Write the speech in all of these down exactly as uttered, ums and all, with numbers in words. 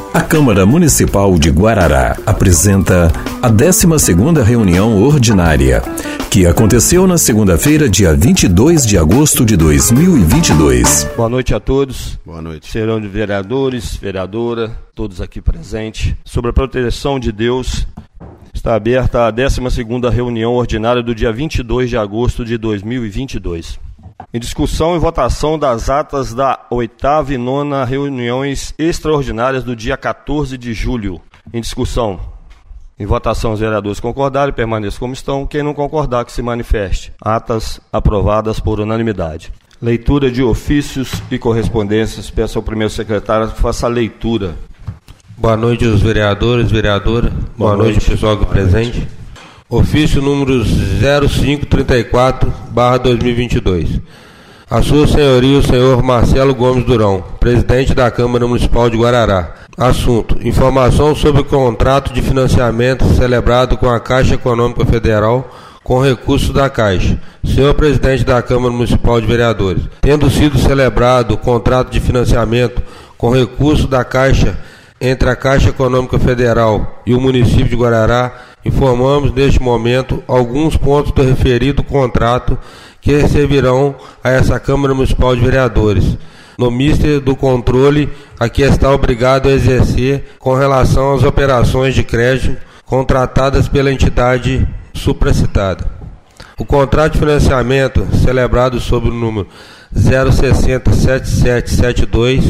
A Câmara Municipal de Guarará apresenta a décima segunda reunião ordinária, que aconteceu na segunda-feira, dia vinte e dois de agosto de dois mil e vinte e dois. Boa noite a todos. Boa noite. Serão de vereadores, vereadora, todos aqui presentes. Sobre a proteção de Deus, está aberta a décima segunda reunião ordinária do dia vinte e dois de agosto de dois mil e vinte e dois. Em discussão e votação das atas da oitava e nona reuniões extraordinárias do dia quatorze de julho. Em discussão. Em votação, os vereadores concordarem, permaneçam como estão. Quem não concordar, que se manifeste. Atas aprovadas por unanimidade. Leitura de ofícios e correspondências. Peço ao primeiro secretário que faça a leitura. Boa noite aos vereadores, vereadora. Boa, Boa noite, noite pessoal aqui presente. Noite. Ofício número zero cinco trinta e quatro barra dois mil e vinte e dois. A sua senhoria, o senhor Marcelo Gomes Durão, presidente da Câmara Municipal de Guarará. Assunto: informação sobre o contrato de financiamento celebrado com a Caixa Econômica Federal com recursos da Caixa. Senhor presidente da Câmara Municipal de Vereadores, tendo sido celebrado o contrato de financiamento com recursos da Caixa entre a Caixa Econômica Federal e o município de Guarará, informamos neste momento alguns pontos do referido contrato que servirão a essa Câmara Municipal de Vereadores, no mister do controle a que está obrigado a exercer com relação às operações de crédito contratadas pela entidade supracitada. O contrato de financiamento celebrado sob o número zero seis zero sete sete sete dois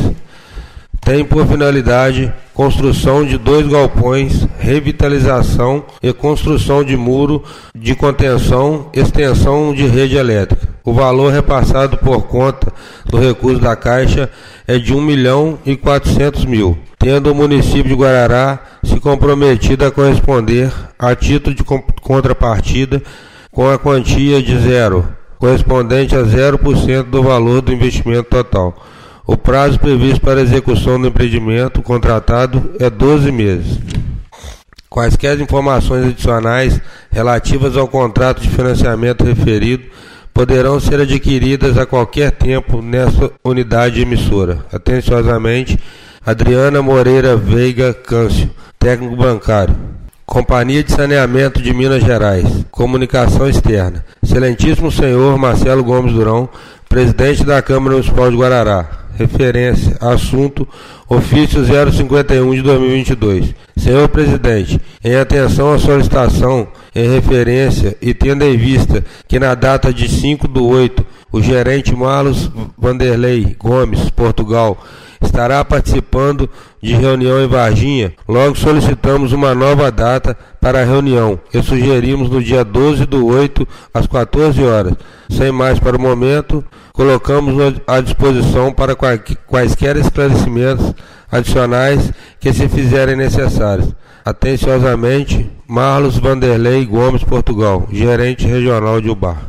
tem por finalidade construção de dois galpões, revitalização e construção de muro de contenção, extensão de rede elétrica. O valor repassado por conta do recurso da Caixa é de um milhão e quatrocentos mil, tendo o município de Guarará se comprometido a corresponder a título de contrapartida com a quantia de zero, correspondente a zero por cento do valor do investimento total. O prazo previsto para a execução do empreendimento contratado é doze meses. Quaisquer informações adicionais relativas ao contrato de financiamento referido poderão ser adquiridas a qualquer tempo nessa unidade emissora. Atenciosamente, Adriana Moreira Veiga Câncio, técnico bancário. Companhia de Saneamento de Minas Gerais, Comunicação Externa. Excelentíssimo senhor Marcelo Gomes Durão, presidente da Câmara Municipal de Guarará. Referência, assunto, ofício zero cinquenta e um de dois mil e vinte e dois. Senhor presidente, em atenção à solicitação em referência e tendo em vista que na data de cinco do oito, o gerente Marlos Vanderlei Gomes, Portugal, estará participando de reunião em Varginha, logo solicitamos uma nova data para a reunião e sugerimos no dia doze do oito, às quatorze horas. Sem mais para o momento, colocamos à disposição para quaisquer esclarecimentos adicionais que se fizerem necessários. Atenciosamente, Marlos Vanderlei Gomes, Portugal, gerente regional de Ubá.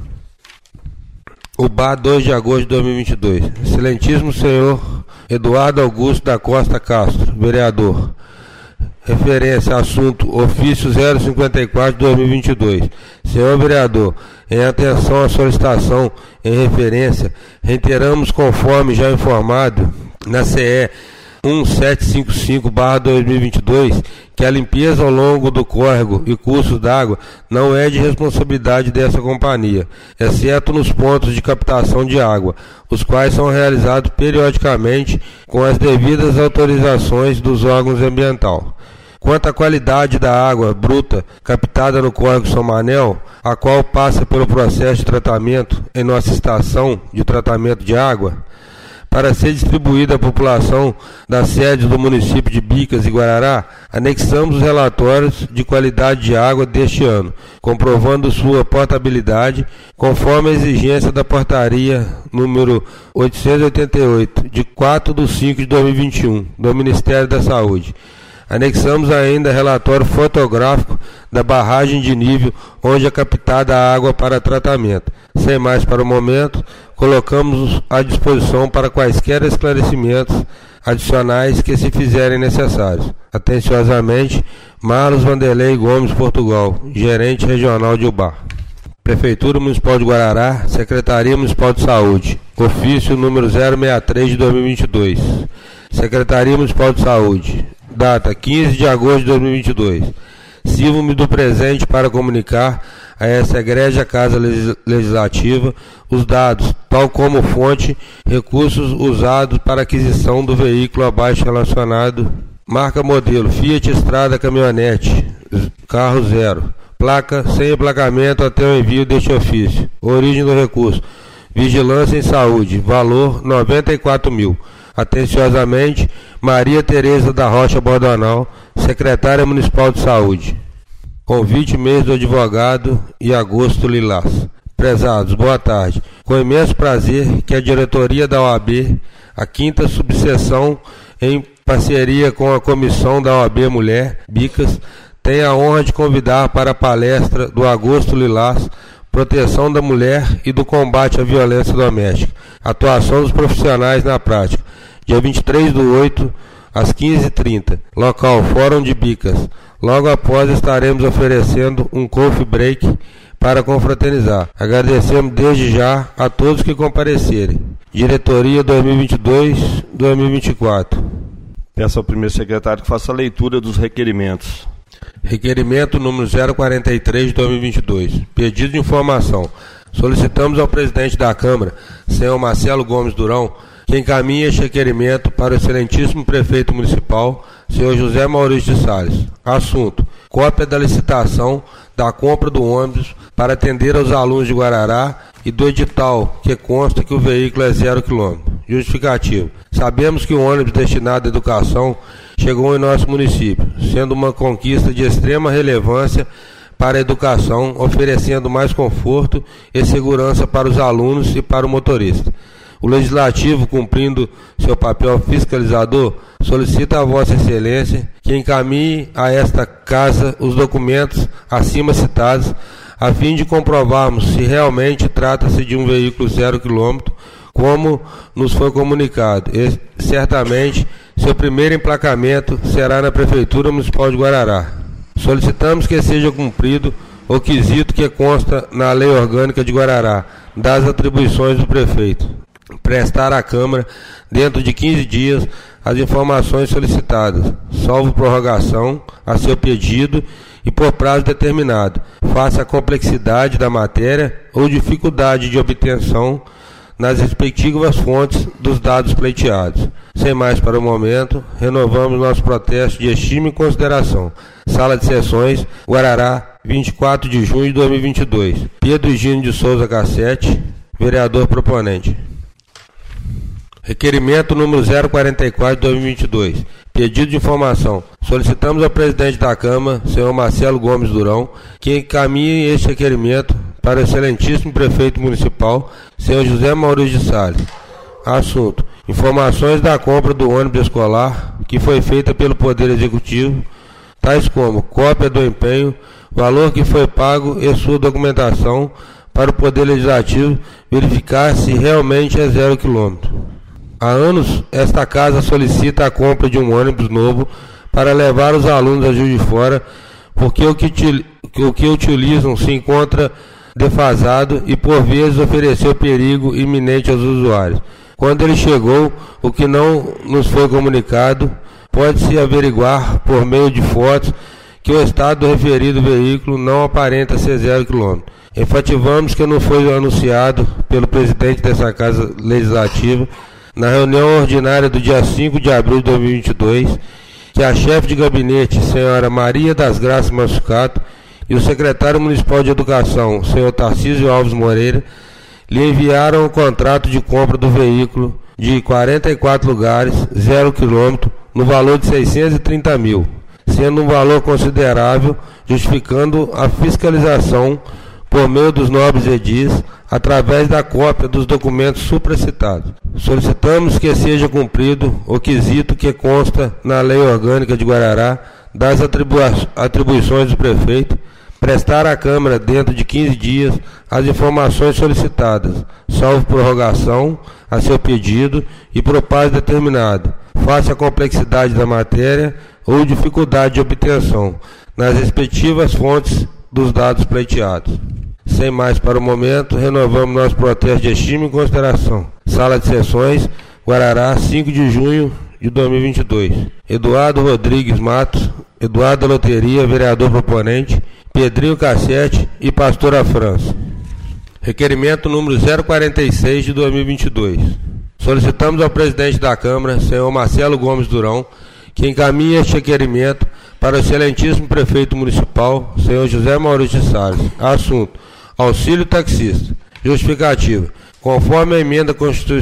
Ubá, dois de agosto de dois mil e vinte e dois. Excelentíssimo senhor Eduardo Augusto da Costa Castro, vereador. Referência, assunto, ofício zero cinquenta e quatro de dois mil e vinte e dois. Senhor vereador, em atenção à solicitação em referência, reiteramos, conforme já informado na C E um sete cinco cinco barra dois mil e vinte e dois, que a limpeza ao longo do córrego e cursos d'água não é de responsabilidade dessa companhia, exceto nos pontos de captação de água, os quais são realizados periodicamente com as devidas autorizações dos órgãos ambientais. Quanto à qualidade da água bruta captada no córrego São Manel, a qual passa pelo processo de tratamento em nossa estação de tratamento de água, para ser distribuída à população das sedes do município de Bicas e Guarará, anexamos os relatórios de qualidade de água deste ano, comprovando sua portabilidade, conforme a exigência da portaria número oitocentos e oitenta e oito, de quatro de cinco de dois mil e vinte e um, do Ministério da Saúde. Anexamos ainda relatório fotográfico da barragem de nível onde é captada a água para tratamento. Sem mais para o momento, colocamos à disposição para quaisquer esclarecimentos adicionais que se fizerem necessários. Atenciosamente, Marlos Vanderlei Gomes, Portugal, gerente regional de Ubá. Prefeitura Municipal de Guarará, Secretaria Municipal de Saúde, ofício número zero sessenta e três de dois mil e vinte e dois. Secretaria Municipal de Saúde, data quinze de agosto de dois mil e vinte e dois. Sirvo-me do presente para comunicar a essa egrégia Casa Legislativa os dados, tal como fonte, recursos usados para aquisição do veículo abaixo relacionado, marca modelo Fiat Strada Caminhonete, carro zero, placa sem emplacamento até o envio deste ofício. Origem do recurso: Vigilância em Saúde, valor noventa e quatro mil. Atenciosamente, Maria Tereza da Rocha Bordonal, Secretária Municipal de Saúde. Convite mês do advogado e Agosto Lilás. Prezados, boa tarde. Com imenso prazer que a diretoria da O A B, a quinta subseção, em parceria com a comissão da O A B Mulher, Bicas, tem a honra de convidar para a palestra do Agosto Lilás, Proteção da Mulher e do Combate à Violência Doméstica, atuação dos profissionais na prática, dia vinte e três do oito, às quinze e trinta, local Fórum de Bicas. Logo após estaremos oferecendo um coffee break para confraternizar. Agradecemos desde já a todos que comparecerem. Diretoria dois mil e vinte e dois a dois mil e vinte e quatro. Peço ao primeiro secretário que faça a leitura dos requerimentos. Requerimento número zero quarenta e três de dois mil e vinte e dois. Pedido de informação. Solicitamos ao presidente da Câmara, senhor Marcelo Gomes Durão, que encaminhe este requerimento para o excelentíssimo prefeito municipal, senhor José Maurício de Salles. Assunto: cópia da licitação da compra do ônibus para atender aos alunos de Guarará e do edital que consta que o veículo é zero quilômetro. Justificativo: sabemos que o ônibus destinado à educação chegou em nosso município, sendo uma conquista de extrema relevância para a educação, oferecendo mais conforto e segurança para os alunos e para o motorista. O Legislativo, cumprindo seu papel fiscalizador, solicita a Vossa Excelência que encaminhe a esta Casa os documentos acima citados, a fim de comprovarmos se realmente trata-se de um veículo zero quilômetro, como nos foi comunicado. E, certamente, seu primeiro emplacamento será na Prefeitura Municipal de Guarará. Solicitamos que seja cumprido o quesito que consta na Lei Orgânica de Guarará, das atribuições do prefeito. Prestar à Câmara, dentro de quinze dias, as informações solicitadas, salvo prorrogação a seu pedido e por prazo determinado, face à complexidade da matéria ou dificuldade de obtenção nas respectivas fontes dos dados pleiteados. Sem mais para o momento, renovamos nosso protesto de estima e consideração. Sala de Sessões, Guarará, vinte e quatro de junho de dois mil e vinte e dois. Pedro Higino de Souza Cassete, vereador proponente. Requerimento número zero quarenta e quatro de dois mil e vinte e dois. Pedido de informação. Solicitamos ao presidente da Câmara, senhor Marcelo Gomes Durão, que encaminhe este requerimento para o excelentíssimo prefeito municipal, senhor José Maurício de Salles. Assunto: informações da compra do ônibus escolar que foi feita pelo Poder Executivo, tais como cópia do empenho, valor que foi pago e sua documentação, para o Poder Legislativo verificar se realmente é zero quilômetro. Há anos, esta casa solicita a compra de um ônibus novo para levar os alunos a Juiz de Fora, porque o que, o que utilizam se encontra defasado e, por vezes, ofereceu perigo iminente aos usuários. Quando ele chegou, o que não nos foi comunicado, pode-se averiguar, por meio de fotos, que o estado do referido veículo não aparenta ser zero quilômetro. Enfativamos que não foi anunciado pelo presidente dessa Casa Legislativa, na reunião ordinária do dia cinco de abril de dois mil e vinte e dois, que a chefe de gabinete, senhora Maria das Graças Massucato, e o secretário municipal de Educação, senhor Tarcísio Alves Moreira, lhe enviaram o contrato de compra do veículo de quarenta e quatro lugares, zero quilômetro, no valor de seiscentos e trinta mil, sendo um valor considerável, justificando a fiscalização por meio dos nobres edis, através da cópia dos documentos supracitados. Solicitamos que seja cumprido o quesito que consta na Lei Orgânica de Guarará das atribui- atribuições do prefeito, prestar à Câmara, dentro de quinze dias, as informações solicitadas, salvo prorrogação a seu pedido e por prazo determinado, face à complexidade da matéria ou dificuldade de obtenção, nas respectivas fontes dos dados pleiteados. Sem mais para o momento, renovamos nosso protesto de estima e consideração. Sala de Sessões, Guarará, cinco de junho de dois mil e vinte e dois. Eduardo Rodrigues Matos, Eduardo da Loteria, vereador proponente, Pedrinho Cassete e Pastora França. Requerimento número zero quarenta e seis de dois mil e vinte e dois. Solicitamos ao presidente da Câmara, senhor Marcelo Gomes Durão, que encaminhe este requerimento para o excelentíssimo prefeito municipal, senhor José Maurício de Salles. Assunto: auxílio taxista. Justificativa: conforme a emenda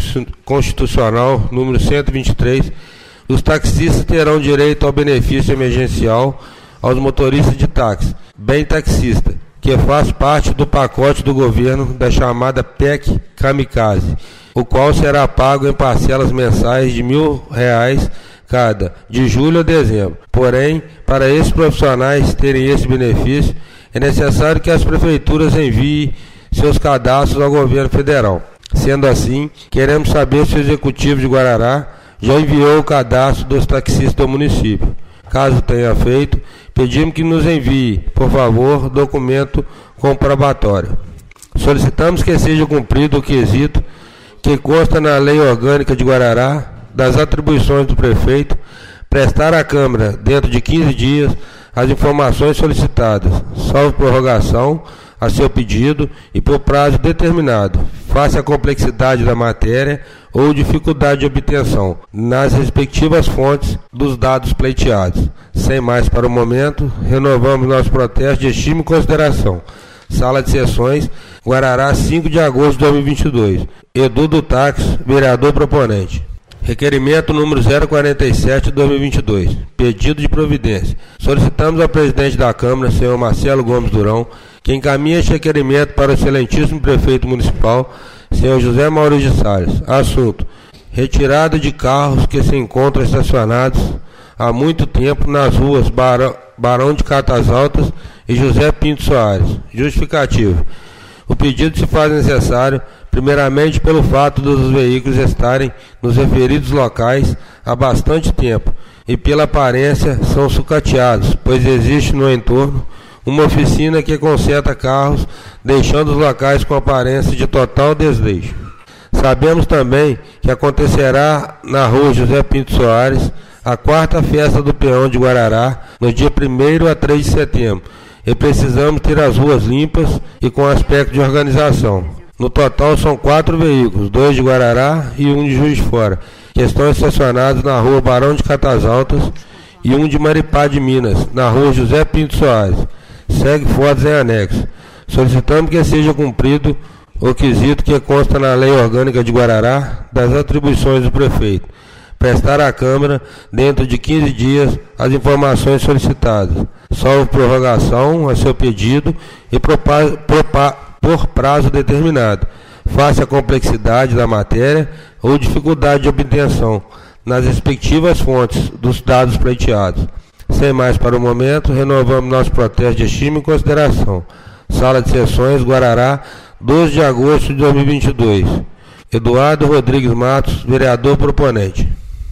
constitucional número cento e vinte e três, os taxistas terão direito ao benefício emergencial aos motoristas de táxi, bem taxista, que faz parte do pacote do governo da chamada P E C Kamikaze, o qual será pago em parcelas mensais de mil reais cada, de julho a dezembro. Porém, para esses profissionais terem esse benefício, é necessário que as prefeituras enviem seus cadastros ao governo federal. Sendo assim, queremos saber se o Executivo de Guarará já enviou o cadastro dos taxistas do município. Caso tenha feito, pedimos que nos envie, por favor, documento comprobatório. Solicitamos que seja cumprido o quesito que consta na Lei Orgânica de Guarará das atribuições do prefeito prestar à Câmara, dentro de quinze dias, as informações solicitadas, salvo prorrogação a seu pedido e por prazo determinado, face à complexidade da matéria ou dificuldade de obtenção, nas respectivas fontes dos dados pleiteados. Sem mais para o momento, renovamos nosso protesto de estima e consideração. Sala de Sessões, Guarará, cinco de agosto de dois mil e vinte e dois. Edu do Táxi, vereador proponente. Requerimento número zero quarenta e sete de dois mil e vinte e dois. Pedido de providência. Solicitamos ao presidente da Câmara, senhor Marcelo Gomes Durão, que encaminhe este requerimento para o excelentíssimo prefeito municipal, senhor José Maurício de Salles. Assunto: retirada de carros que se encontram estacionados há muito tempo nas ruas Barão, Barão de Catas Altas e José Pinto Soares. Justificativa: o pedido se faz necessário, primeiramente pelo fato dos veículos estarem nos referidos locais há bastante tempo e pela aparência são sucateados, pois existe no entorno uma oficina que conserta carros, deixando os locais com aparência de total desleixo. Sabemos também que acontecerá na rua José Pinto Soares a quarta festa do Peão de Guarará, no dia primeiro a três de setembro, e precisamos ter as ruas limpas e com aspecto de organização. No total são quatro veículos, dois de Guarará e um de Juiz de Fora, que estão estacionados na rua Barão de Catas Altas, e um de Maripá de Minas, na rua José Pinto Soares. Segue fotos em anexo. Solicitamos que seja cumprido o quesito que consta na Lei Orgânica de Guarará das atribuições do prefeito. Prestar à Câmara, dentro de quinze dias, as informações solicitadas, salvo prorrogação a seu pedido e propa, propa, por prazo determinado, face à complexidade da matéria ou dificuldade de obtenção, nas respectivas fontes dos dados pleiteados. Sem mais para o momento, renovamos nosso protesto de estima e consideração. Sala de Sessões, Guarará, doze de agosto de dois mil e vinte e dois. Eduardo Rodrigues Matos, vereador proponente.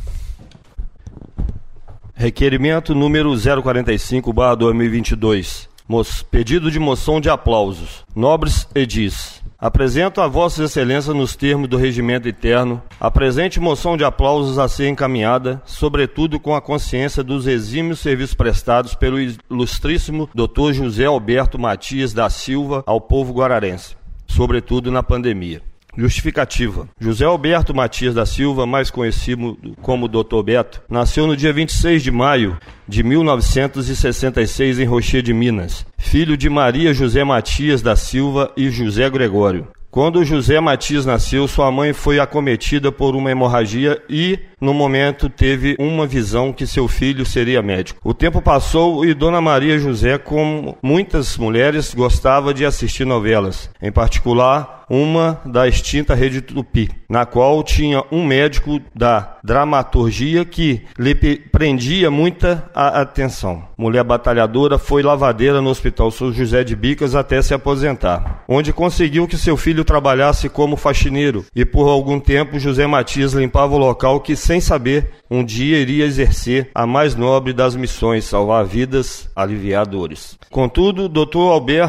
Requerimento número zero quarenta e cinco barra dois mil e vinte e dois. Pedido de moção de aplausos. Nobres edis. Apresento a Vossas Excelências, nos termos do regimento interno, a presente moção de aplausos a ser encaminhada, sobretudo com a consciência dos exímios serviços prestados pelo ilustríssimo doutor José Alberto Matias da Silva ao povo guararense, sobretudo na pandemia. Justificativa. José Alberto Matias da Silva, mais conhecido como doutor Beto, nasceu no dia vinte e seis de maio de mil novecentos e sessenta e seis em Rocher de Minas, filho de Maria José Matias da Silva e José Gregório. Quando José Matias nasceu, sua mãe foi acometida por uma hemorragia e, no momento, teve uma visão que seu filho seria médico. O tempo passou e Dona Maria José, como muitas mulheres, gostava de assistir novelas, em particular uma da extinta Rede Tupi, na qual tinha um médico da dramaturgia que lhe prendia muita a atenção. Mulher batalhadora, foi lavadeira no Hospital São José de Bicas até se aposentar, onde conseguiu que seu filho trabalhasse como faxineiro, e por algum tempo José Matias limpava o local que, sem saber, um dia iria exercer a mais nobre das missões, salvar vidas, aliviar dores. Contudo, doutor Alberto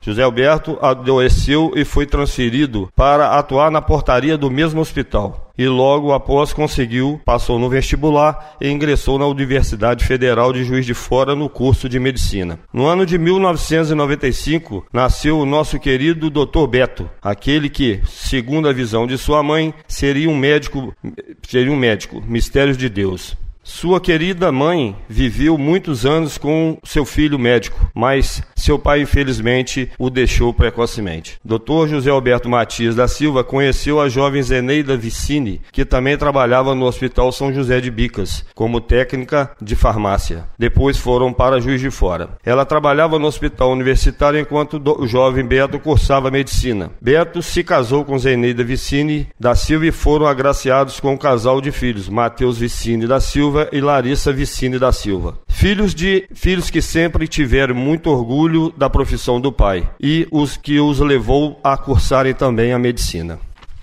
José Alberto adoeceu e foi transferido para atuar na portaria do mesmo hospital. E logo após conseguiu, passou no vestibular e ingressou na Universidade Federal de Juiz de Fora no curso de Medicina. No ano de mil novecentos e noventa e cinco, nasceu o nosso querido doutor Beto, aquele que, segundo a visão de sua mãe, seria um médico, seria um médico, mistérios de Deus. Sua querida mãe viveu muitos anos com seu filho médico, mas seu pai infelizmente o deixou precocemente. doutor José Alberto Matias da Silva conheceu a jovem Zeneida Vicini, que também trabalhava no Hospital São José de Bicas, como técnica de farmácia. Depois foram para Juiz de Fora. Ela trabalhava no hospital universitário enquanto o jovem Beto cursava medicina. Beto se casou com Zeneida Vicini da Silva e foram agraciados com um casal de filhos, Mateus Vicini da Silva e Larissa Vicini da Silva. Filhos de filhos que sempre tiveram muito orgulho da profissão do pai e os que os levou a cursarem também a medicina.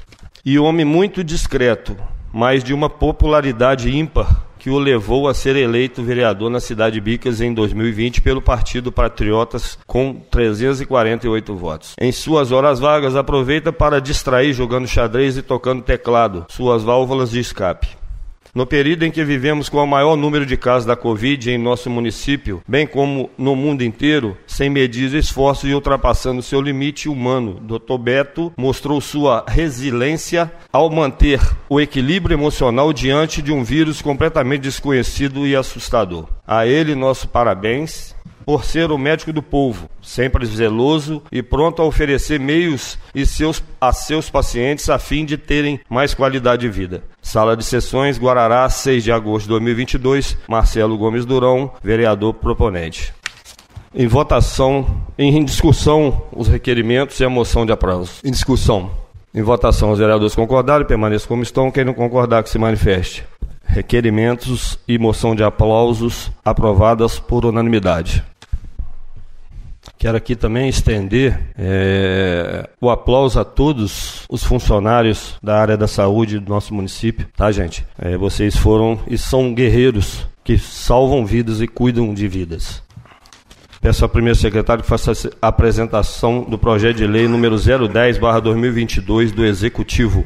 E homem muito discreto, mas de uma popularidade ímpar, que o levou a ser eleito vereador na cidade de Bicas em dois mil e vinte pelo Partido Patriotas com trezentos e quarenta e oito votos. Em suas horas vagas, aproveita para distrair jogando xadrez e tocando teclado, suas válvulas de escape. No período em que vivemos com o maior número de casos da Covid em nosso município, bem como no mundo inteiro, sem medir esforços e ultrapassando seu limite humano, doutor Beto mostrou sua resiliência ao manter o equilíbrio emocional diante de um vírus completamente desconhecido e assustador. A ele, nosso parabéns por ser o médico do povo, sempre zeloso e pronto a oferecer meios e seus, a seus pacientes a fim de terem mais qualidade de vida. Sala de Sessões, Guarará, seis de agosto de dois mil e vinte e dois, Marcelo Gomes Durão, vereador proponente. Em votação, em discussão, os requerimentos e a moção de aplauso. Em discussão. Em votação, os vereadores concordarem, permaneçam como estão. Quem não concordar, que se manifeste. Requerimentos e moção de aplausos aprovadas por unanimidade. Quero aqui também estender é, o aplauso a todos os funcionários da área da saúde do nosso município, tá, gente? É, vocês foram e são guerreiros que salvam vidas e cuidam de vidas. Peço ao primeiro secretário que faça a apresentação do projeto de lei número zero dez barra dois mil e vinte e dois do Executivo.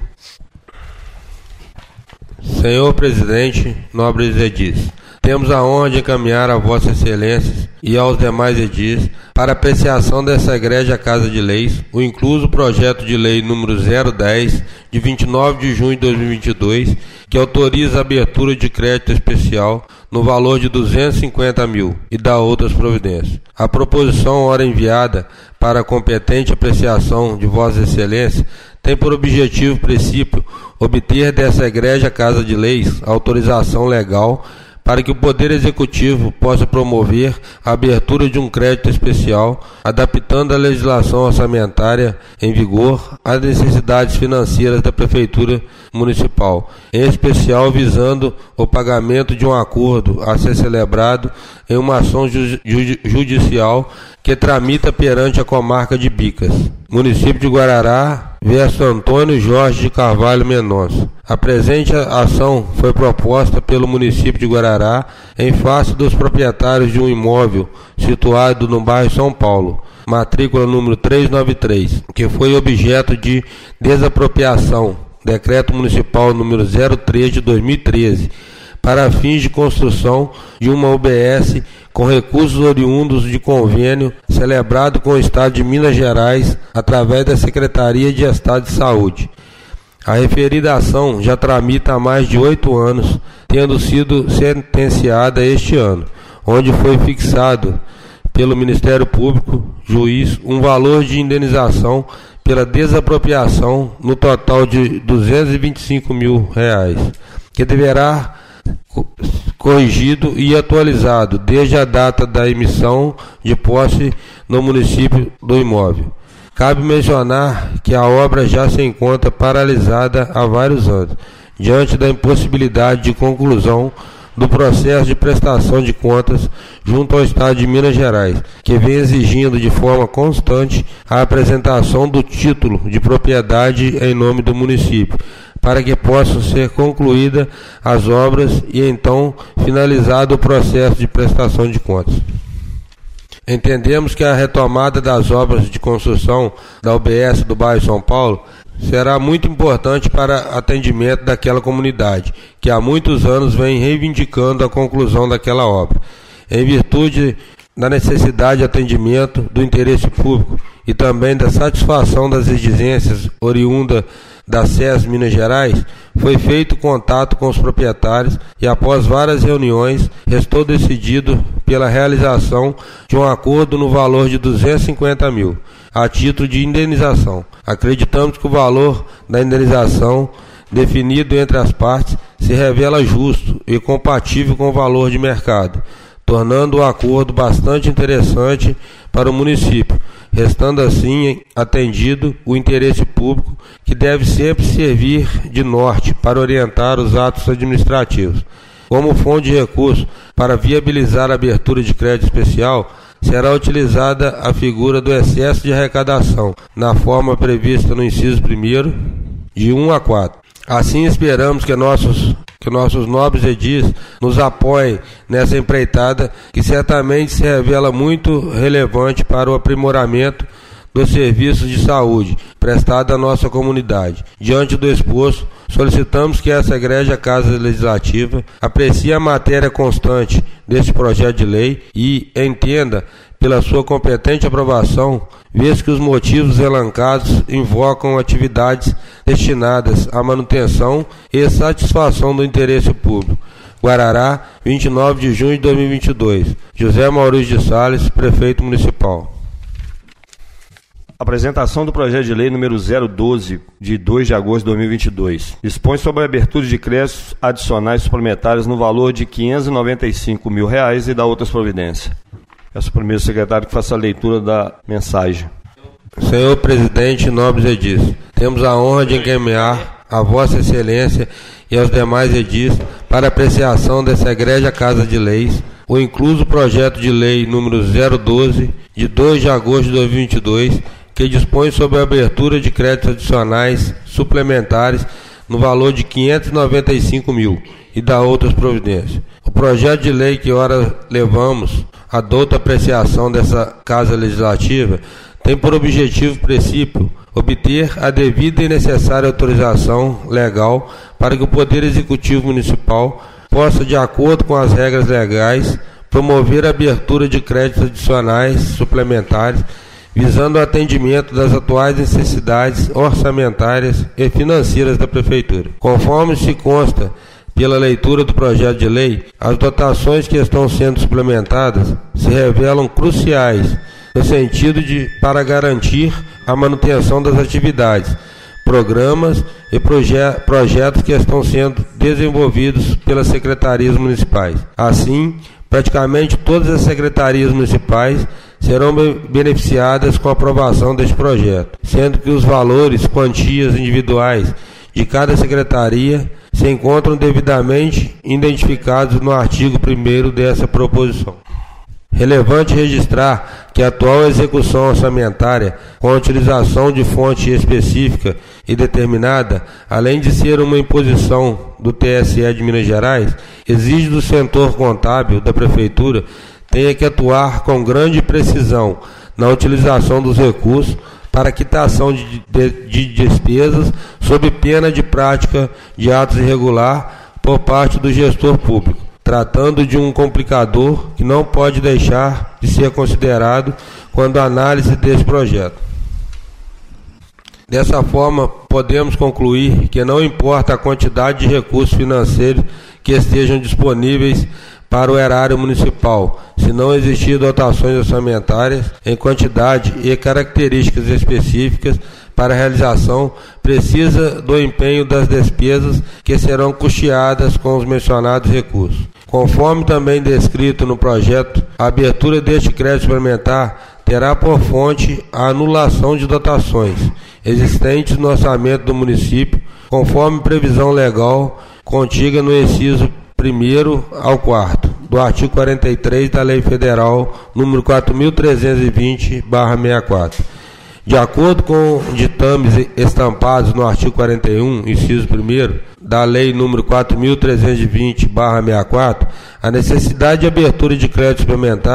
Senhor presidente, nobres edis, temos a honra de encaminhar a Vossa Excelência e aos demais edis para apreciação dessa egrégia Casa de Leis o incluso projeto de lei número zero dez, de vinte e nove de junho de dois mil e vinte e dois, que autoriza a abertura de crédito especial no valor de duzentos e cinquenta mil e dá outras providências. A proposição, ora enviada para a competente apreciação de Vossa Excelência, tem por objetivo princípio obter dessa egrégia Casa de Leis autorização legal para que o Poder Executivo possa promover a abertura de um crédito especial, adaptando a legislação orçamentária em vigor às necessidades financeiras da Prefeitura Municipal, em especial visando o pagamento de um acordo a ser celebrado em uma ação ju- ju- judicial que tramita perante a comarca de Bicas, município de Guarará, versus Antônio Jorge de Carvalho Mendonça. A presente ação foi proposta pelo município de Guarará em face dos proprietários de um imóvel situado no bairro São Paulo, matrícula número trezentos e noventa e três, que foi objeto de desapropriação, decreto municipal número zero três de dois mil e treze, para fins de construção de uma U B S com recursos oriundos de convênio celebrado com o Estado de Minas Gerais através da Secretaria de Estado de Saúde. A referida ação já tramita há mais de oito anos, tendo sido sentenciada este ano, onde foi fixado pelo Ministério Público, juiz, um valor de indenização pela desapropriação no total de duzentos e vinte e cinco mil reais, que deverá corrigido e atualizado desde a data da emissão de posse no município do imóvel. Cabe mencionar que a obra já se encontra paralisada há vários anos, diante da impossibilidade de conclusão do processo de prestação de contas junto ao Estado de Minas Gerais, que vem exigindo de forma constante a apresentação do título de propriedade em nome do município, para que possam ser concluídas as obras e então finalizado o processo de prestação de contas. Entendemos que a retomada das obras de construção da U B S do bairro São Paulo será muito importante para atendimento daquela comunidade, que há muitos anos vem reivindicando a conclusão daquela obra. Em virtude da necessidade de atendimento do interesse público e também da satisfação das exigências oriundas da S E S Minas Gerais, foi feito contato com os proprietários e, após várias reuniões, restou decidido pela realização de um acordo no valor de duzentos e cinquenta mil, a título de indenização. Acreditamos que o valor da indenização definido entre as partes se revela justo e compatível com o valor de mercado, tornando o acordo bastante interessante para o município, restando assim atendido o interesse público, que deve sempre servir de norte para orientar os atos administrativos. Como fonte de recurso para viabilizar a abertura de crédito especial, será utilizada a figura do excesso de arrecadação, na forma prevista no inciso primeiro, de um a quatro. Assim esperamos que nossos, que nossos nobres edis nos apoiem nessa empreitada, que certamente se revela muito relevante para o aprimoramento dos serviços de saúde prestados à nossa comunidade. Diante do exposto, solicitamos que essa egrégia Casa Legislativa aprecie a matéria constante deste projeto de lei e entenda pela sua competente aprovação, vez que os motivos elencados invocam atividades destinadas à manutenção e satisfação do interesse público. Guarará, vinte e nove de junho de dois mil e vinte e dois. José Maurício de Salles, Prefeito Municipal. Apresentação do projeto de lei número zero doze, de dois de agosto de dois mil e vinte e dois. Dispõe sobre a abertura de créditos adicionais suplementares no valor de quinhentos e noventa e cinco mil reais e da outras providências. Peço ao primeiro secretário que faça a leitura da mensagem. Senhor presidente, nobres edis, temos a honra de encaminhar a Vossa Excelência e aos demais edis para apreciação dessa egrégia Casa de Leis o incluso projeto de lei número zero doze, de dois de agosto de dois mil e vinte e dois, que dispõe sobre a abertura de créditos adicionais suplementares no valor de quinhentos e noventa e cinco mil e da outras providências. O projeto de lei que ora levamos a douta apreciação dessa Casa Legislativa tem por objetivo princípio obter a devida e necessária autorização legal para que o Poder Executivo Municipal possa, de acordo com as regras legais, promover a abertura de créditos adicionais suplementares visando o atendimento das atuais necessidades orçamentárias e financeiras da Prefeitura. Conforme se consta pela leitura do projeto de lei, as dotações que estão sendo suplementadas se revelam cruciais no sentido de para garantir a manutenção das atividades, programas e proje projetos que estão sendo desenvolvidos pelas secretarias municipais. Assim, praticamente todas as secretarias municipais serão beneficiadas com a aprovação deste projeto, sendo que os valores, quantias individuais de cada secretaria se encontram devidamente identificados no artigo primeiro dessa proposição. Relevante registrar que a atual execução orçamentária, com a utilização de fonte específica e determinada, além de ser uma imposição do T S E de Minas Gerais, exige do setor contábil da Prefeitura tenha que atuar com grande precisão na utilização dos recursos para quitação de, de, de despesas sob pena de prática de atos irregular por parte do gestor público, tratando de um complicador que não pode deixar de ser considerado quando a análise desse projeto. Dessa forma, podemos concluir que não importa a quantidade de recursos financeiros que estejam disponíveis para o erário municipal, se não existir dotações orçamentárias em quantidade e características específicas para a realização, precisa do empenho das despesas que serão custeadas com os mencionados recursos. Conforme também descrito no projeto, a abertura deste crédito suplementar terá por fonte a anulação de dotações existentes no orçamento do município, conforme previsão legal contida no inciso primeiro ao quarto do artigo quarenta e três da Lei Federal número quatro mil trezentos e vinte barra sessenta e quatro. De acordo com ditames estampados no artigo quarenta e um, inciso primeiro, da Lei número quatro mil trezentos e vinte barra sessenta e quatro, a necessidade de abertura de crédito suplementar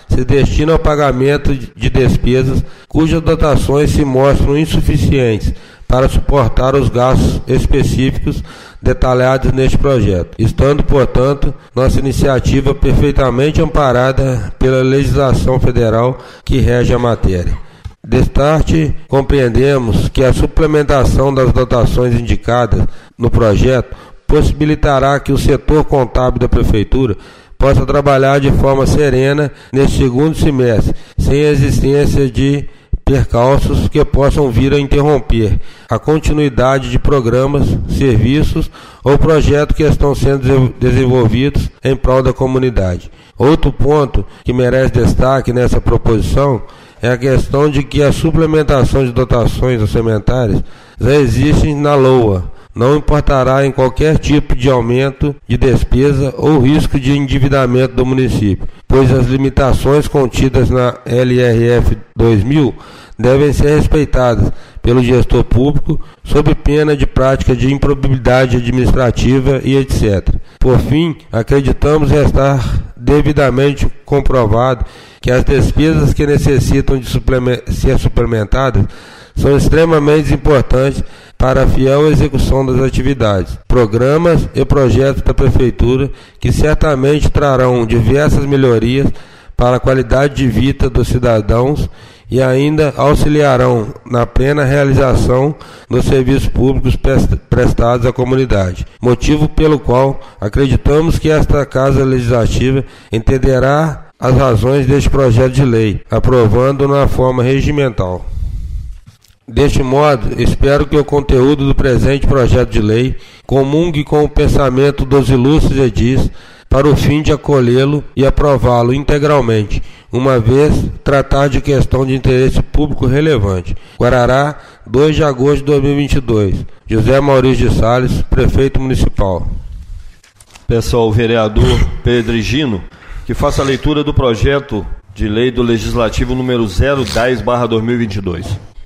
se destina ao pagamento de despesas cujas dotações se mostram insuficientes para suportar os gastos específicos detalhados neste projeto, estando, portanto, nossa iniciativa perfeitamente amparada pela legislação federal que rege a matéria. Destarte, compreendemos que a suplementação das dotações indicadas no projeto possibilitará que o setor contábil da Prefeitura possa trabalhar de forma serena neste segundo semestre, sem a existência de percalços que possam vir a interromper a continuidade de programas, serviços ou projetos que estão sendo desenvolvidos em prol da comunidade. Outro ponto que merece destaque nessa proposição é a questão de que a suplementação de dotações orçamentárias já existe na L O A. Não importará em qualquer tipo de aumento de despesa ou risco de endividamento do município, pois as limitações contidas na L R F dois mil devem ser respeitadas pelo gestor público, sob pena de prática de improbidade administrativa e etcétera. Por fim, acreditamos estar devidamente comprovado que as despesas que necessitam de suplement- ser suplementadas são extremamente importantes para a fiel execução das atividades, programas e projetos da Prefeitura que certamente trarão diversas melhorias para a qualidade de vida dos cidadãos e ainda auxiliarão na plena realização dos serviços públicos prestados à comunidade, motivo pelo qual acreditamos que esta Casa Legislativa entenderá as razões deste projeto de lei, aprovando na forma regimental. Deste modo, espero que o conteúdo do presente projeto de lei comungue com o pensamento dos ilustres edis para o fim de acolhê-lo e aprová-lo integralmente, uma vez tratar de questão de interesse público relevante. Guarará, dois de agosto de dois mil e vinte e dois. José Maurício de Salles, Prefeito Municipal. Peço ao vereador Pedro Gino que faça a leitura do projeto de lei do Legislativo número zero dez barra dois mil e vinte e dois.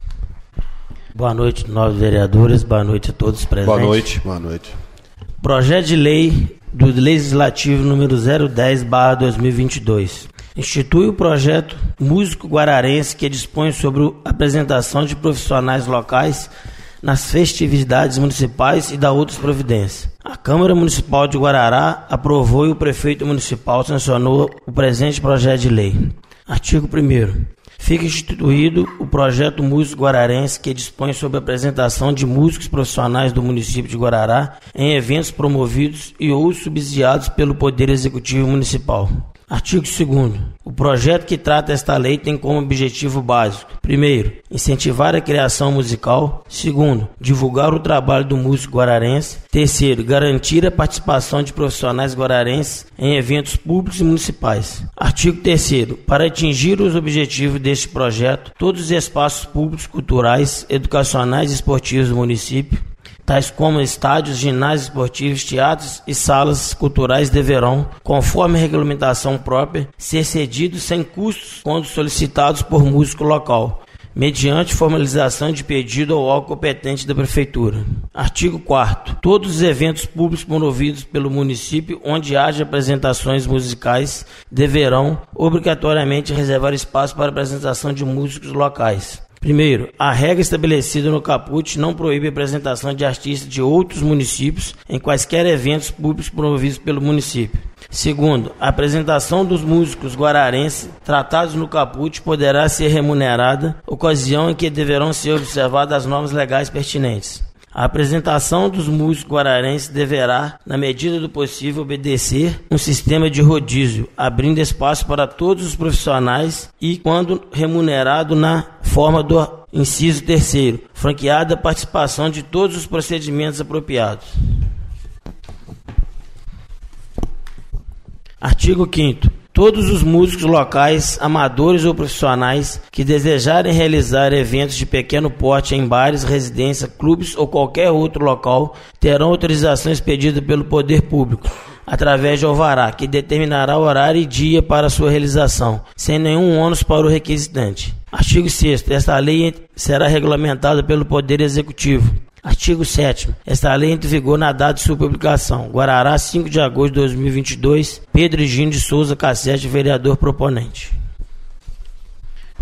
Boa noite, nobres vereadores, boa noite a todos presentes. Boa noite. Boa noite. Projeto de lei do Legislativo número zero dez barra dois mil e vinte e dois. Institui o projeto Músico Guararense que dispõe sobre a apresentação de profissionais locais nas festividades municipais e da outras providências. A Câmara Municipal de Guarará aprovou e o Prefeito Municipal sancionou o presente projeto de lei. Artigo primeiro. Fica instituído o projeto Músico Guararense que dispõe sobre a apresentação de músicos profissionais do município de Guarará em eventos promovidos e ou subsidiados pelo Poder Executivo Municipal. Artigo segundo. O projeto que trata esta lei tem como objetivo básico: primeiro, incentivar a criação musical; segundo, divulgar o trabalho do músico guararense; terceiro, garantir a participação de profissionais guararenses em eventos públicos e municipais. Artigo terceiro. Para atingir os objetivos deste projeto, todos os espaços públicos, culturais, educacionais e esportivos do município, tais como estádios, ginásios esportivos, teatros e salas culturais, deverão, conforme a regulamentação própria, ser cedidos sem custos quando solicitados por músico local, mediante formalização de pedido ao órgão competente da Prefeitura. Artigo quarto. Todos os eventos públicos promovidos pelo município onde haja apresentações musicais deverão obrigatoriamente reservar espaço para apresentação de músicos locais. Primeiro, a regra estabelecida no caput não proíbe a apresentação de artistas de outros municípios em quaisquer eventos públicos promovidos pelo município. Segundo, a apresentação dos músicos guararenses tratados no caput poderá ser remunerada, ocasião em que deverão ser observadas as normas legais pertinentes. A apresentação dos músicos guararenses deverá, na medida do possível, obedecer um sistema de rodízio, abrindo espaço para todos os profissionais e, quando remunerado na forma do inciso terceiro, franqueada a participação de todos os procedimentos apropriados. Artigo quinto. Todos os músicos locais, amadores ou profissionais que desejarem realizar eventos de pequeno porte em bares, residências, clubes ou qualquer outro local terão autorização expedida pelo Poder Público, através de alvará, que determinará o horário e dia para sua realização, sem nenhum ônus para o requisitante. Artigo sexto. Esta lei será regulamentada pelo Poder Executivo. Artigo sétimo. Esta lei entra em vigor na data de sua publicação. Guarará, cinco de agosto de dois mil e vinte e dois. Pedro Gino de Souza Cassete, vereador proponente.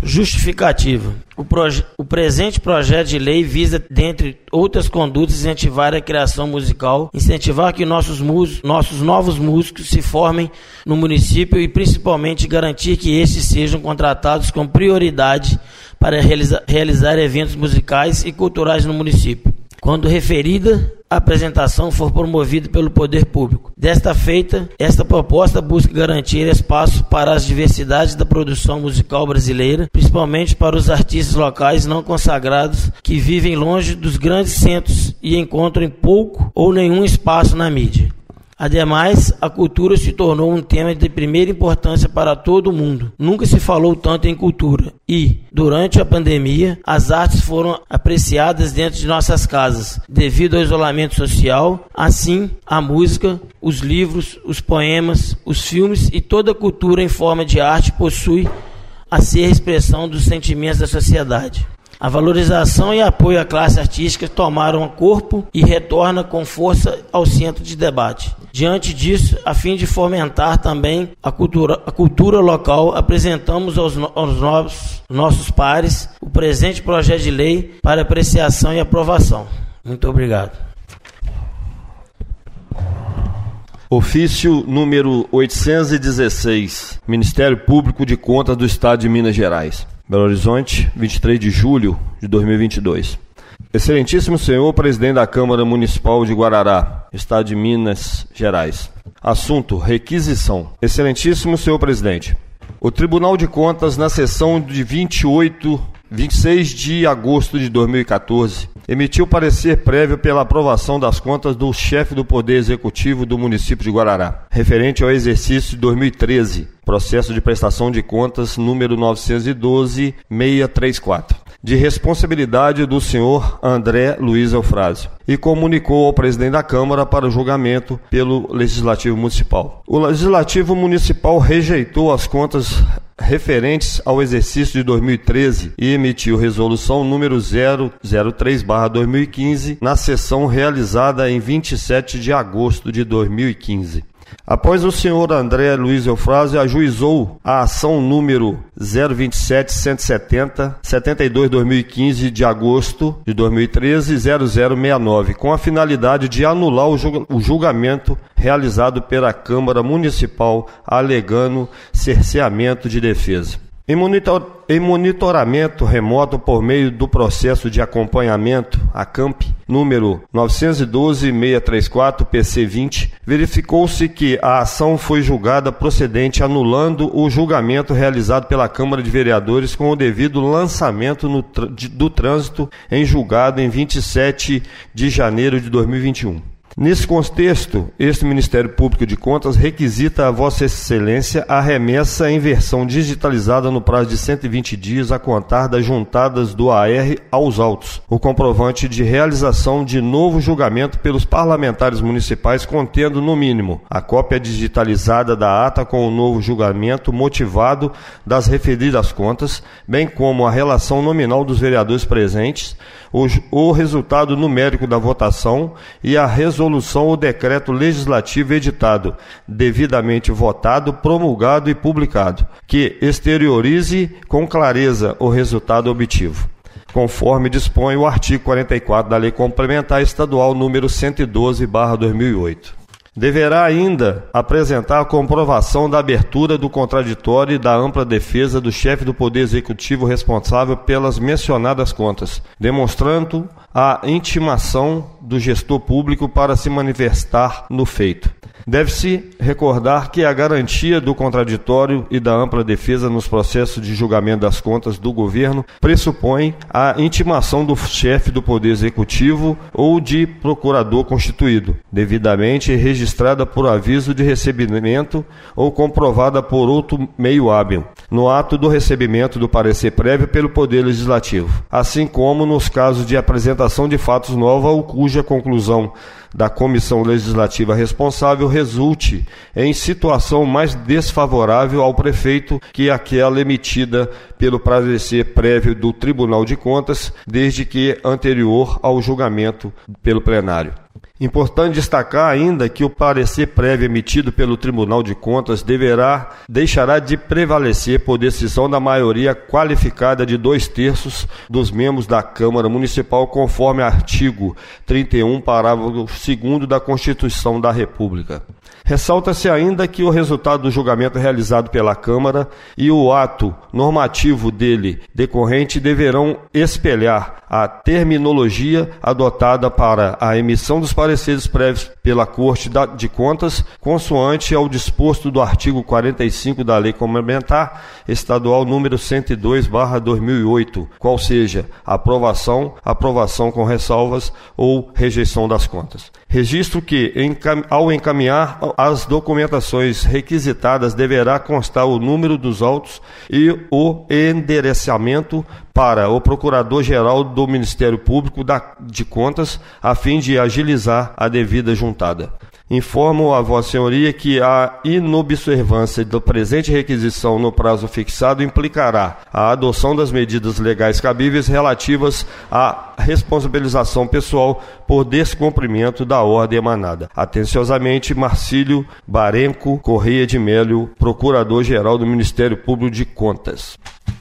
Justificativa. O, proje- o presente projeto de lei visa, dentre outras condutas, incentivar a criação musical, incentivar que nossos, mus- nossos novos músicos se formem no município e, principalmente, garantir que estes sejam contratados com prioridade para realiza- realizar eventos musicais e culturais no município, quando referida a apresentação for promovida pelo poder público. Desta feita, esta proposta busca garantir espaço para as diversidades da produção musical brasileira, principalmente para os artistas locais não consagrados que vivem longe dos grandes centros e encontram pouco ou nenhum espaço na mídia. Ademais, a cultura se tornou um tema de primeira importância para todo o mundo. Nunca se falou tanto em cultura e, durante a pandemia, as artes foram apreciadas dentro de nossas casas, devido ao isolamento social. Assim, a música, os livros, os poemas, os filmes e toda a cultura em forma de arte possui a ser a expressão dos sentimentos da sociedade. A valorização e apoio à classe artística tomaram corpo e retorna com força ao centro de debate. Diante disso, a fim de fomentar também a cultura, a cultura local, apresentamos aos, no, aos nossos, nossos pares o presente projeto de lei para apreciação e aprovação. Muito obrigado. Ofício número oitocentos e dezesseis, Ministério Público de Contas do Estado de Minas Gerais. Belo Horizonte, vinte e três de julho de dois mil e vinte e dois. Excelentíssimo senhor Presidente da Câmara Municipal de Guarará, Estado de Minas Gerais. Assunto: requisição. Excelentíssimo senhor Presidente, o Tribunal de Contas, na sessão de vinte e oito, vinte e seis de agosto de dois mil e quatorze, emitiu parecer prévio pela aprovação das contas do chefe do Poder Executivo do município de Guarará, referente ao exercício de dois mil e treze, processo de prestação de contas número novecentos e doze, seiscentos e trinta e quatro, de responsabilidade do senhor André Luiz Eufrásio, e comunicou ao presidente da Câmara para julgamento pelo Legislativo Municipal. O Legislativo Municipal rejeitou as contas referentes ao exercício de dois mil e treze e emitiu resolução número zero zero três barra dois mil e quinze na sessão realizada em vinte e sete de agosto de dois mil e quinze. Após o senhor André Luiz Eufrásio ajuizou a ação número zero vinte e sete, cento e setenta, setenta e dois, dois mil e quinze de agosto de dois mil e treze, zero zero sessenta e nove, com a finalidade de anular o julgamento realizado pela Câmara Municipal, alegando cerceamento de defesa. Em, monitor, em monitoramento remoto por meio do processo de acompanhamento, a C A M P, número novecentos e doze, seiscentos e trinta e quatro, P C vinte, verificou-se que a ação foi julgada procedente, anulando o julgamento realizado pela Câmara de Vereadores com o devido lançamento no, de, do trânsito em julgado em vinte e sete de janeiro de dois mil e vinte e um. Nesse contexto, este Ministério Público de Contas requisita a Vossa Excelência a remessa em versão digitalizada no prazo de cento e vinte dias a contar das juntadas do A R aos autos, o comprovante de realização de novo julgamento pelos parlamentares municipais, contendo, no mínimo, a cópia digitalizada da ata com o novo julgamento motivado das referidas contas, bem como a relação nominal dos vereadores presentes, o, o resultado numérico da votação e a resolução ou decreto legislativo editado, devidamente votado, promulgado e publicado, que exteriorize com clareza o resultado obtido, conforme dispõe o artigo quarenta e quatro da Lei Complementar Estadual número cento e doze barra dois mil e oito. Deverá ainda apresentar a comprovação da abertura do contraditório e da ampla defesa do chefe do Poder Executivo responsável pelas mencionadas contas, demonstrando a intimação do gestor público para se manifestar no feito. Deve-se recordar que a garantia do contraditório e da ampla defesa nos processos de julgamento das contas do governo pressupõe a intimação do chefe do Poder Executivo ou de procurador constituído, devidamente registrada por aviso de recebimento ou comprovada por outro meio hábil, no ato do recebimento do parecer prévio pelo Poder Legislativo, assim como nos casos de apresentação de fatos novos ou cuja conclusão da comissão legislativa responsável resulte em situação mais desfavorável ao prefeito que aquela emitida pelo parecer prévio do Tribunal de Contas, desde que anterior ao julgamento pelo plenário. Importante destacar ainda que o parecer prévio emitido pelo Tribunal de Contas deverá, deixará de prevalecer por decisão da maioria qualificada de dois terços dos membros da Câmara Municipal, conforme artigo trinta e um, parágrafo segundo da Constituição da República. Ressalta-se ainda que o resultado do julgamento realizado pela Câmara e o ato normativo dele decorrente deverão espelhar a terminologia adotada para a emissão dos pareceres prévios pela Corte de Contas, consoante ao disposto do artigo quarenta e cinco da Lei Complementar Estadual número cento e dois barra dois mil e oito, qual seja aprovação, aprovação com ressalvas ou rejeição das contas. Registro que, ao encaminhar as documentações requisitadas, deverá constar o número dos autos e o endereçamento para o Procurador-Geral do Ministério Público de Contas, a fim de agilizar a devida juntada. Informo a Vossa Senhoria que a inobservância da presente requisição no prazo fixado implicará a adoção das medidas legais cabíveis relativas à responsabilização pessoal por descumprimento da ordem emanada. Atenciosamente, Marcílio Barenco Correia de Melo, Procurador-Geral do Ministério Público de Contas.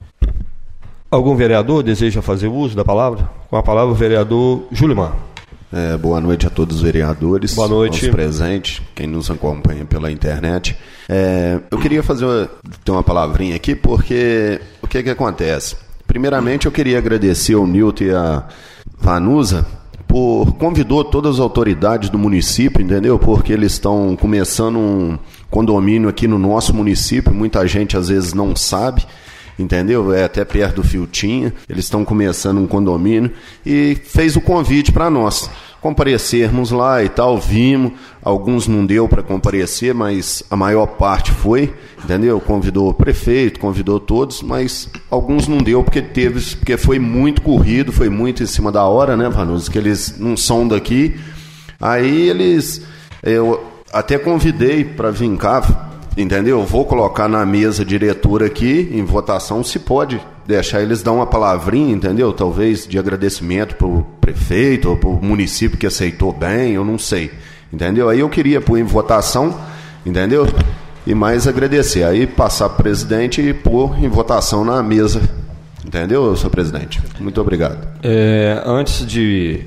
Algum vereador deseja fazer uso da palavra? Com a palavra o vereador Julimar. É, boa noite a todos os vereadores, boa noite. Aos presentes, quem nos acompanha pela internet. É, eu queria fazer uma, ter uma palavrinha aqui, porque o que que acontece? Primeiramente, eu queria agradecer ao Nilton e a Vanusa por convidou todas as autoridades do município, entendeu? Porque eles estão começando um condomínio aqui no nosso município, muita gente às vezes não sabe, entendeu? É até perto do Filtinha, eles estão começando um condomínio e fez o convite para nós comparecermos lá e tal, vimos, alguns não deu para comparecer, mas a maior parte foi, entendeu? Convidou o prefeito, convidou todos, mas alguns não deu porque teve, porque foi muito corrido, foi muito em cima da hora, né, Vanusa, que eles não são daqui. Aí eles, eu até convidei para vir cá, entendeu? Vou colocar na mesa diretora aqui, em votação, se pode deixar eles dar uma palavrinha, entendeu? Talvez de agradecimento para o prefeito ou para o município que aceitou bem, eu não sei, entendeu? Aí eu queria pôr em votação, entendeu? E mais agradecer. Aí passar para o presidente e pôr em votação na mesa, entendeu, senhor presidente? Muito obrigado. É, antes de,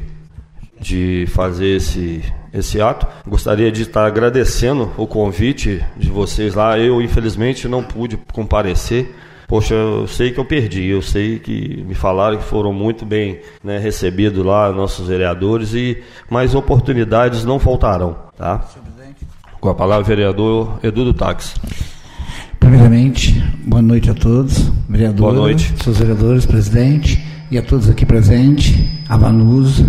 de fazer esse... esse ato, gostaria de estar agradecendo o convite de vocês lá. Eu, infelizmente, não pude comparecer. Poxa, eu sei que eu perdi, eu sei que me falaram que foram muito bem, né, recebidos lá, nossos vereadores, e mais oportunidades não faltarão, tá? Com a palavra, vereador Edu do Táxi. Primeiramente, boa noite a todos, vereadores, boa noite. Seus vereadores, presidente, e a todos aqui presentes, a Vanusa,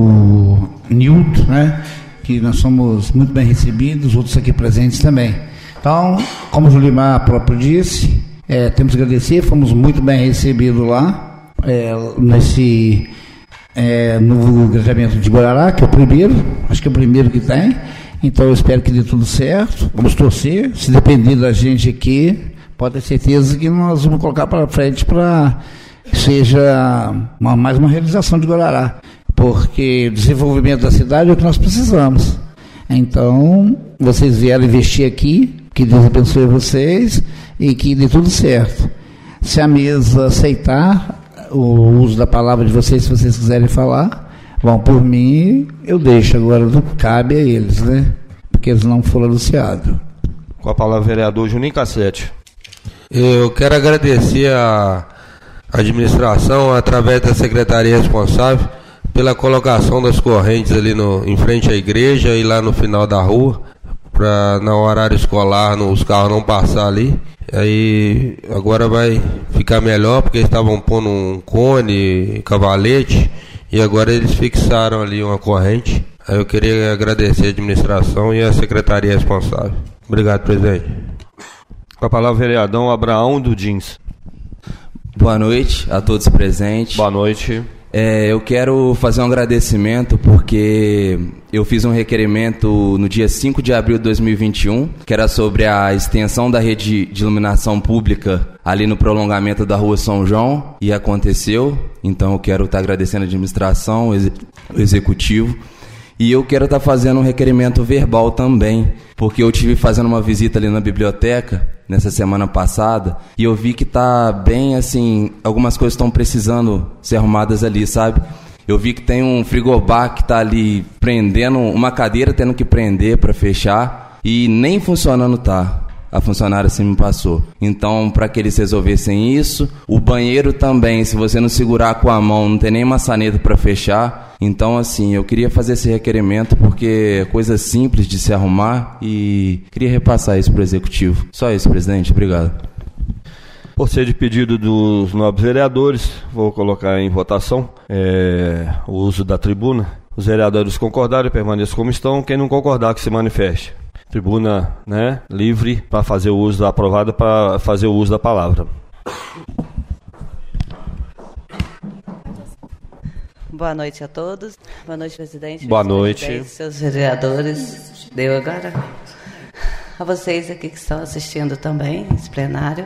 o Nilton, né? Que nós somos muito bem recebidos, outros aqui presentes também. Então, como o Julimar próprio disse, é, temos que agradecer, fomos muito bem recebidos lá, é, nesse é, novo engrajamento de Guarará, que é o primeiro, acho que é o primeiro que tem, então eu espero que dê tudo certo, vamos torcer, se depender da gente aqui, pode ter certeza que nós vamos colocar para frente para que seja uma, mais uma realização de Guarará. Porque o desenvolvimento da cidade é o que nós precisamos. Então, vocês vieram investir aqui, que Deus abençoe vocês e que dê tudo certo. Se a mesa aceitar o uso da palavra de vocês, se vocês quiserem falar, bom, por mim, eu deixo. Agora cabe a eles, né? Porque eles não foram anunciados. Com a palavra, vereador Juninho Cassete. Eu quero agradecer a administração, através da secretaria responsável, pela colocação das correntes ali no, em frente à igreja e lá no final da rua, para no horário escolar no, os carros não passar ali. Aí agora vai ficar melhor, porque eles estavam pondo um cone, cavalete, e agora eles fixaram ali uma corrente. Aí eu queria agradecer a administração e a secretaria responsável. Obrigado, presidente. Com a palavra, vereador Abraão Dudins. Boa noite a todos presentes. Boa noite. É, eu quero fazer um agradecimento porque eu fiz um requerimento no dia cinco de abril de dois mil e vinte e um, que era sobre a extensão da rede de iluminação pública ali no prolongamento da rua São João, e aconteceu. Então eu quero estar agradecendo a administração, o executivo, E eu quero estar tá fazendo um requerimento verbal também, porque eu tive fazendo uma visita ali na biblioteca nessa semana passada e eu vi que tá bem assim, algumas coisas estão precisando ser arrumadas ali, sabe? Eu vi que tem um frigobar que tá ali prendendo, uma cadeira tendo que prender para fechar e nem funcionando tá. A funcionária assim me passou. Então, para que eles resolvessem isso, o banheiro também, se você não segurar com a mão, não tem nem maçaneta para fechar. Então, assim, eu queria fazer esse requerimento porque é coisa simples de se arrumar e queria repassar isso para o Executivo. Só isso, presidente. Obrigado. Por ser de pedido dos nobres vereadores, vou colocar em votação é, o uso da tribuna. Os vereadores concordarem, permaneçam como estão. Quem não concordar, que se manifeste. Tribuna, né, livre para fazer o uso da aprovada, para fazer o uso da palavra. Boa noite a todos. Boa noite, presidente. Boa noite. Seus vereadores. Deu agora? A vocês aqui que estão assistindo também, esse plenário.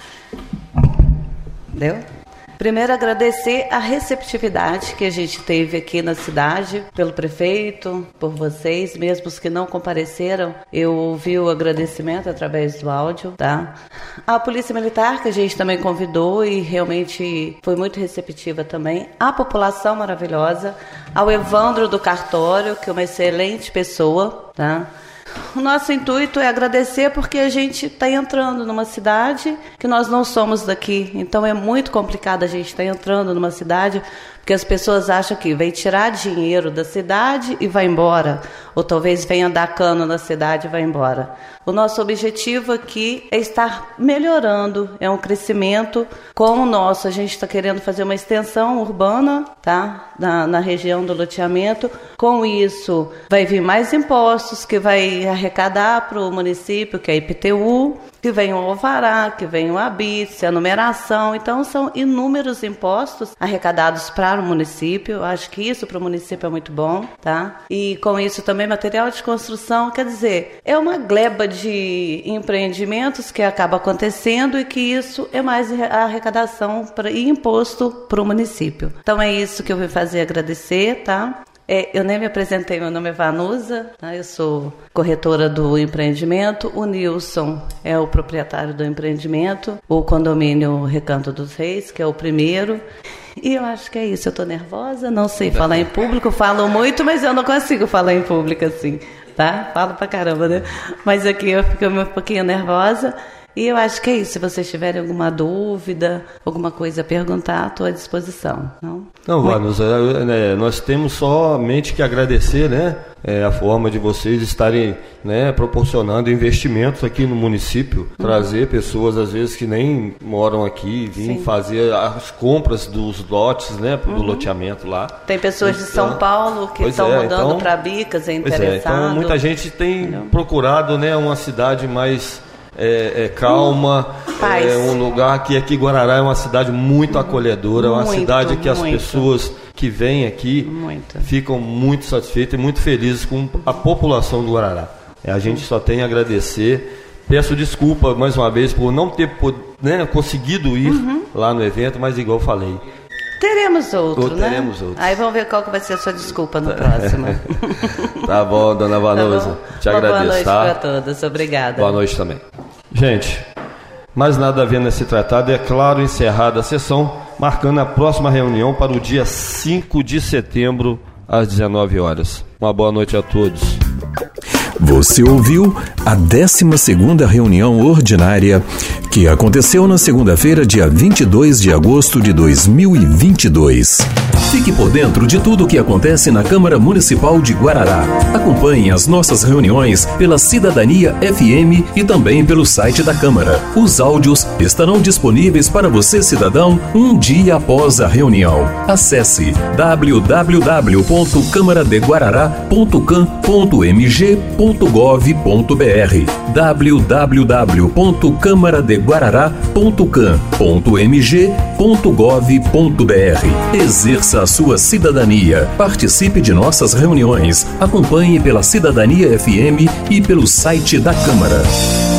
Deu? Primeiro, agradecer a receptividade que a gente teve aqui na cidade, pelo prefeito, por vocês, mesmo os que não compareceram, eu ouvi o agradecimento através do áudio, tá? A Polícia Militar, que a gente também convidou e realmente foi muito receptiva também. A população maravilhosa, ao Evandro do Cartório, que é uma excelente pessoa, tá? O nosso intuito é agradecer porque a gente está entrando numa cidade que nós não somos daqui. Então é muito complicado a gente estar entrando numa cidade porque as pessoas acham que vem tirar dinheiro da cidade e vai embora. Ou talvez venha dar cano na cidade e vai embora. O nosso objetivo aqui é estar melhorando, é um crescimento como o nosso. A gente está querendo fazer uma extensão urbana, tá? na, na região do loteamento. Com isso, vai vir mais impostos que vai arrecadar para o município, que é a I P T U, que vem o alvará, que vem o habite, a numeração. Então, são inúmeros impostos arrecadados para o município. Eu acho que isso para o município é muito bom, tá? E com isso também material de construção, quer dizer, é uma gleba de empreendimentos que acaba acontecendo e que isso é mais arrecadação pra, e imposto para o município. Então, é isso que eu vim fazer, agradecer, tá? É, eu nem me apresentei, meu nome é Vanusa, tá? Eu sou corretora do empreendimento, o Nilson é o proprietário do empreendimento, o condomínio Recanto dos Reis, que é o primeiro, e eu acho que é isso, eu estou nervosa, não sei falar em público, falo muito, mas eu não consigo falar em público assim, tá? Falo pra caramba, né? Mas aqui eu fico um pouquinho nervosa. E eu acho que é isso. Se vocês tiverem alguma dúvida, alguma coisa a perguntar, estou à disposição. Não, não Vanus, é, nós temos somente que agradecer, né, é, a forma de vocês estarem, né, proporcionando investimentos aqui no município, uhum. trazer pessoas, às vezes, que nem moram aqui, vir Sim. fazer as compras dos lotes, né, do uhum. loteamento lá. Tem pessoas então, de São Paulo que estão é, mudando então, para Bicas, é interessado. É, então, muita gente tem Entendeu? procurado, né, uma cidade mais... É, é calma, Paz. é um lugar que aqui Guarará é uma cidade muito acolhedora, muito, uma cidade que as muito. pessoas que vêm aqui muito. ficam muito satisfeitas e muito felizes com a população do Guarará. É, a gente só tem a agradecer. Peço desculpa mais uma vez por não ter né, conseguido ir uhum. lá no evento, mas igual eu falei. Teremos outro, Ou né? Teremos outro. Aí vamos ver qual que vai ser a sua desculpa no próximo. Tá bom, dona Vanusa. Tá Te Uma agradeço, boa noite tá? para todas. Obrigada. Boa noite também. Gente, mais nada a ver nesse tratado. É claro, encerrada a sessão, marcando a próxima reunião para o dia cinco de setembro, às dezenove horas. Uma boa noite a todos. Você ouviu a décima segunda reunião ordinária que aconteceu na segunda-feira, dia vinte e dois de agosto de dois mil e vinte e dois. Fique por dentro de tudo o que acontece na Câmara Municipal de Guarará. Acompanhe as nossas reuniões pela Cidadania F M e também pelo site da Câmara. Os áudios estarão disponíveis para você, cidadão, um dia após a reunião. Acesse w w w ponto câmara de guarará ponto cam ponto m g ponto gov ponto b r w w w ponto câmara de guarará ponto cam ponto m g ponto gov ponto b r. Exerça a sua cidadania. Participe de nossas reuniões. Acompanhe pela Cidadania F M e pelo site da Câmara.